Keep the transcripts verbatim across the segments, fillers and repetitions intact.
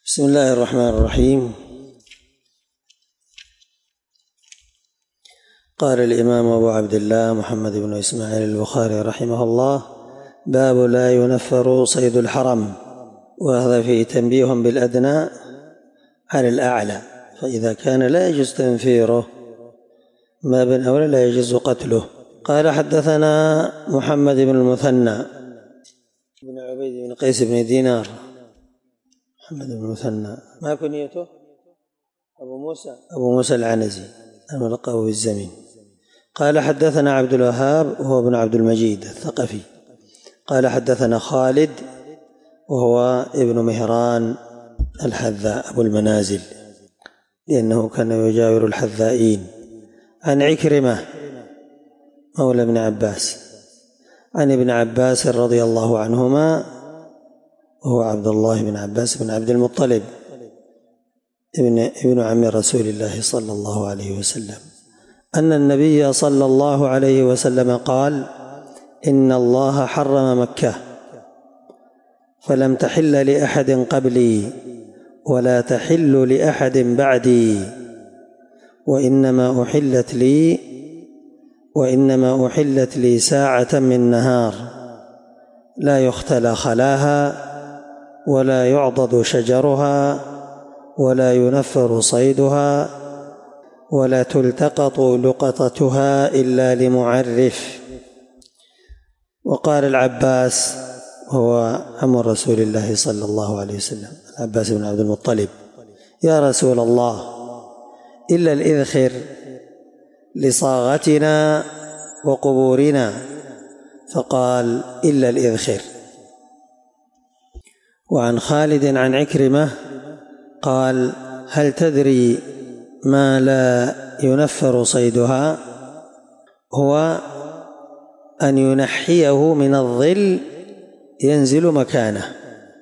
بسم الله الرحمن الرحيم. قال الإمام أبو عبد الله محمد بن إسماعيل البخاري رحمه الله: باب لا ينفر صيد الحرم. وهذا فيه تنبيه بالأدنى على الأعلى، فإذا كان لا يجوز تنفيره ما بين أولى لا يجوز قتله. قال: حدثنا محمد بن المثنى بن عبيد بن قيس بن دينار. محمد بن المثنى ما كنيته؟ أبو موسى أبو موسى العنزي الملقب بالزمين. قال: حدثنا عبد الوهاب وهو ابن عبد المجيد الثقفي. قال: حدثنا خالد وهو ابن مهران الحذاء أبو المنازل، لأنه كان يجاور الحذائين. عن عكرمة مولى ابن عباس عن ابن عباس رضي الله عنهما، وهو عبد الله بن عباس بن عبد المطلب ابن ابن عم رسول الله صلى الله عليه وسلم، أن النبي صلى الله عليه وسلم قال: إن الله حرم مكة فلم تحل لأحد قبلي ولا تحل لأحد بعدي، وإنما أحلت لي وإنما أحلت لي ساعة من نهار لا يختلى خلاها ولا يعضد شجرها ولا ينفر صيدها ولا تلتقط لقطتها إلا لمعرف. وقال العباس هو عم رسول الله صلى الله عليه وسلم العباس بن عبد المطلب: يا رسول الله، إلا الإذخر لصاغتنا وقبورنا. فقال: إلا الإذخر. وعن خالد عن عكرمة قال: هل تدري ما لا ينفر صيدها؟ هو أن ينحيه من الظل ينزل مكانه.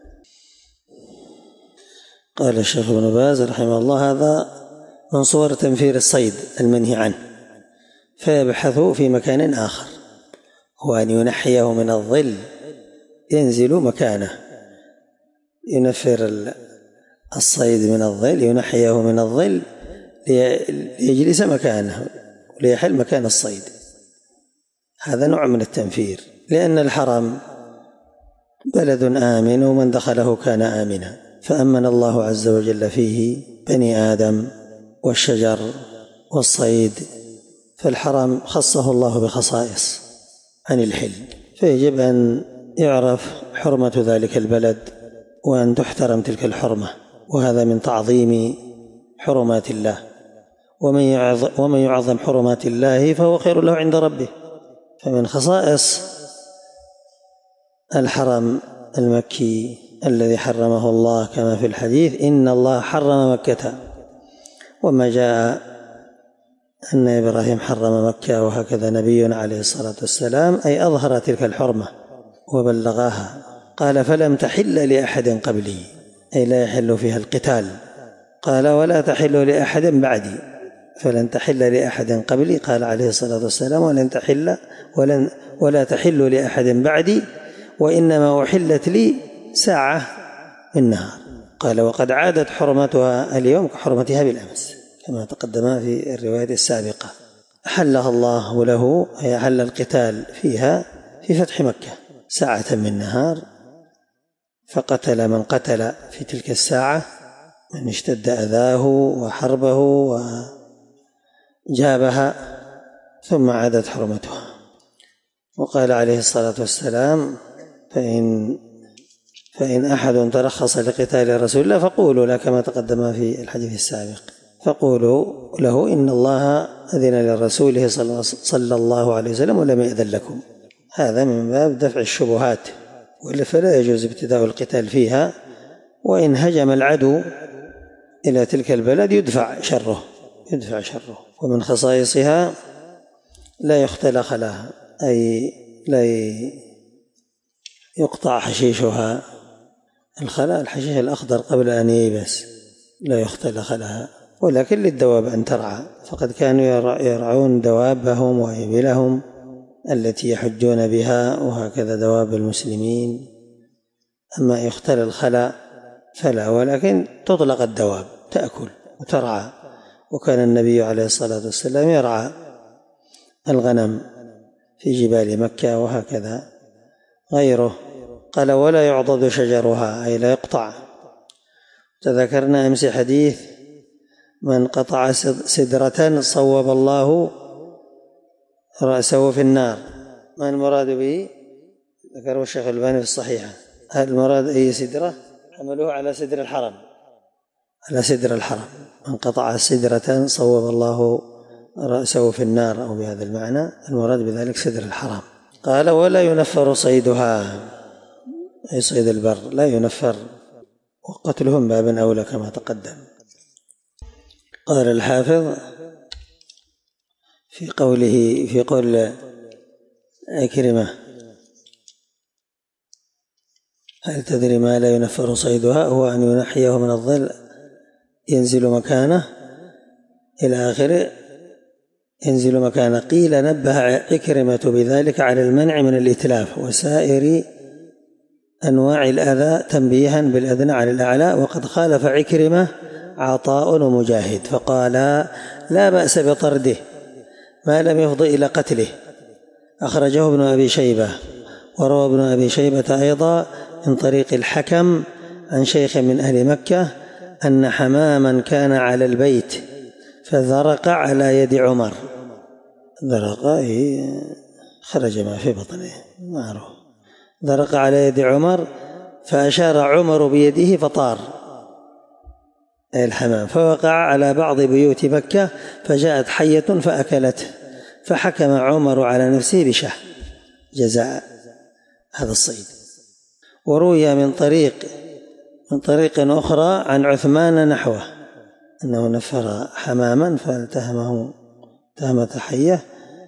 قال الشيخ ابن باز رحمه الله: هذا من صور تنفير الصيد المنهي عنه، فيبحث في مكان آخر، هو أن ينحيه من الظل ينزل مكانه، ينفر الصيد من الظل، ينحيه من الظل ليجلس مكانه وليحل مكان الصيد. هذا نوع من التنفير، لأن الحرم بلد آمن ومن دخله كان آمنا، فأمن الله عز وجل فيه بني آدم والشجر والصيد، فالحرم خصه الله بخصائص عن الحل، فيجب أن يعرف حرمة ذلك البلد وأن تحترم تلك الحرمة، وهذا من تعظيم حرمات الله. ومن يعظم, ومن يعظم حرمات الله فهو خير له عند ربه. فمن خصائص الحرم المكي الذي حرمه الله كما في الحديث: إن الله حرم مكة. وما جاء أن إبراهيم حرم مكة وهكذا نبينا عليه الصلاة والسلام، أي أظهر تلك الحرمة وبلغاها. قال: فلم تحل لأحد قبلي، أي لا يحل فيها القتال. قال: ولا تحل لأحد بعدي، فلن تحل لأحد قبلي. قال عليه الصلاة والسلام: ولن تحل ولن ولا تحل لأحد بعدي، وإنما أحلت لي ساعة من نهار. قال: وقد عادت حرمتها اليوم كحرمتها بالأمس، كما تقدم في الرواية السابقة. أحلها الله له، أي أحل القتال فيها في فتح مكة ساعة من نهار، فقتل من قتل في تلك الساعة من اشتد أذاه وحربه وجابها، ثم عادت حرمتها. وقال عليه الصلاة والسلام: فإن فإن أحد ترخص لقتال رسول الله فقولوا له، كما تقدم في الحديث السابق، فقولوا له: إن الله أذن لرسوله صلى الله عليه وسلم ولم يأذن لكم. هذا من باب دفع الشبهات، وإلا فلا يجوز ابتداء القتال فيها. وإن هجم العدو إلى تلك البلد يدفع شره يدفع شره. ومن خصائصها لا يختلى خلاها، أي لا يقطع حشيشها. الخلاء الحشيش الأخضر قبل أن ييبس لا يختلى خلاها، ولكن للدواب أن ترعى، فقد كانوا يرعون دوابهم وإبلهم التي يحجون بها، وهكذا دواب المسلمين. أما يختل الخلاء فلا، ولكن تطلق الدواب تأكل وترعى، وكان النبي عليه الصلاة والسلام يرعى الغنم في جبال مكة وهكذا غيره. قال ولا يعضد شجرها أي لا يقطع. تذكرنا أمس حديث من قطع سدرة صوب الله رأسه في النار. ما المراد به؟ ذكره الشيخ الألباني في الصحيحة. هل المراد أي سدرة؟ حملوه على سدر الحرم، على سدر الحرم. من قطع سدرة صوب الله رأسه في النار، أو بهذا المعنى المراد بذلك سدر الحرم. قال ولا ينفر صيدها أي صيد البر لا ينفر، وقتلهم باب أولى كما تقدم. قال الحافظ في قوله في قول عكرمة هل تدري ما لا ينفر صيدها؟ هو أن ينحيه من الظل ينزل مكانه إلى آخره، ينزل مكانه. قيل نبه عكرمة بذلك على المنع من الإتلاف وسائر أنواع الأذى تنبيها بالأدنى على الأعلى. وقد خالف عكرمة عطاء ومجاهد فقال لا بأس بطرده ما لم يفض إلى قتله. أخرجه ابن أبي شيبة، وروى ابن أبي شيبة أيضا من طريق الحكم عن شيخ من أهل مكة أن حماما كان على البيت فذرق على يد عمر. ذرق خرج ما في بطنه معروف. ذرق على يد عمر فأشار عمر بيده فطار الحمام، فوقع على بعض بيوت مكة فجاءت حية فأكلته، فحكم عمر على نفسه بشهر جزاء هذا الصيد. وروي من طريق من طريق أخرى عن عثمان نحوه أنه نفر حماما فالتهمه تهمة حية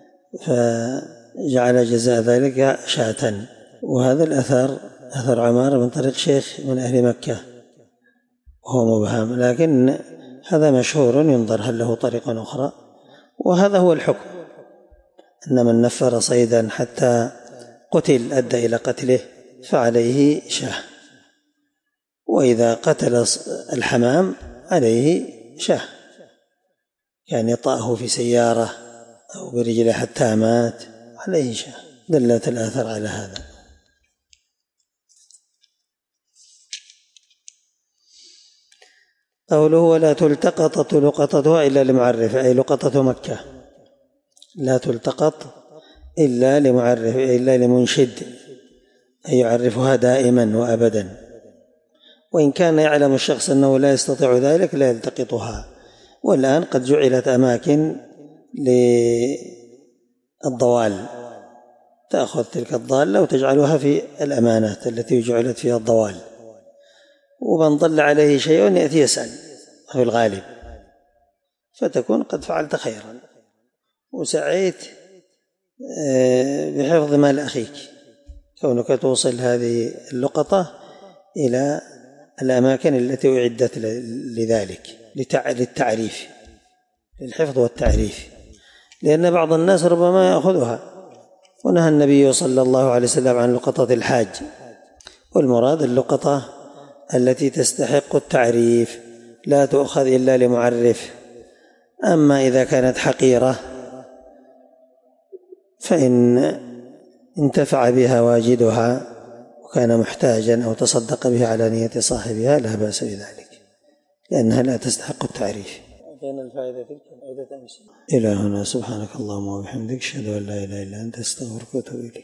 فجعل جزاء ذلك شاة. وهذا الأثر أثر عمار من طريق شيخ من أهل مكة وهو مبهم، لكن هذا مشهور ينظر هل له طريق أخرى. وهذا هو الحكم، أن من نفر صيدا حتى قتل أدى إلى قتله فعليه شاه، وإذا قتل الحمام عليه شاه، يعني طأه في سيارة أو برجله حتى مات عليه شاه. دلت الآثار على هذا. قوله ولا تلتقط لقطتها إلا لمعرف أي لقطة مكة، لا تلتقط إلا لمعرف إلا لمنشد أي يعرفها دائما وأبدا. وإن كان يعلم الشخص أنه لا يستطيع ذلك لا يلتقطها. والآن قد جعلت أماكن للضوال، تأخذ تلك الضالة وتجعلها في الأمانات التي جعلت فيها الضوال، ومن ضل عليه شيء يأتي يسأل في الغالب، فتكون قد فعلت خيرا وسعيت بحفظ مال أخيك، كونك توصل هذه اللقطة إلى الأماكن التي أعدت لذلك للتعريف، للحفظ والتعريف، لأن بعض الناس ربما يأخذها. ونهى النبي صلى الله عليه وسلم عن لقطة الحاج، والمراد اللقطة التي تستحق التعريف لا تؤخذ إلا لمعرف. أما إذا كانت حقيرة فإن انتفع بها واجدها وكان محتاجا أو تصدق بها على نية صاحبها لا بأس بذلك، لأنها لا تستحق التعريف. إلى هنا سبحانك اللهم وبحمدك أشهد أن لا إله إلا أنت أستغفرك وأتوب إليك.